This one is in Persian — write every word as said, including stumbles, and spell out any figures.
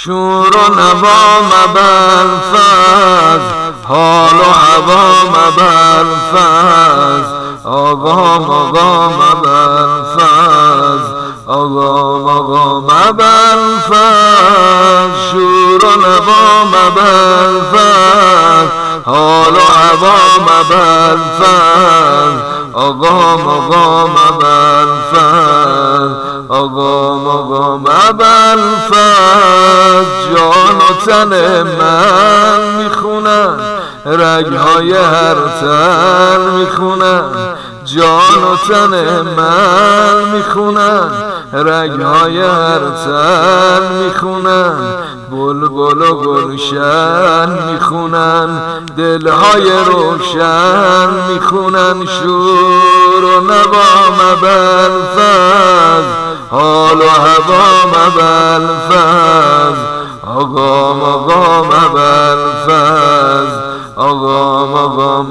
شور و نوا مبر فز، حال و هوا مبر فز، آقا آقا مبر فز، آقا آقا مبر فز. شور و نوا مبر فز، حال و هوا مبر فز، آقا آقا مبر فز، آقا آقا مبر فز. جان و تن من میخونن، رگهای هر تن میخونن. جان و تن من میخونن، رگهای هر تن میخونن. بلبل و گلشن میخونن، دلهای روشن میخونن. شور و نوا مبر فز، حال و هوا مبر فز، آقا آقا مبر فز، آقا آقا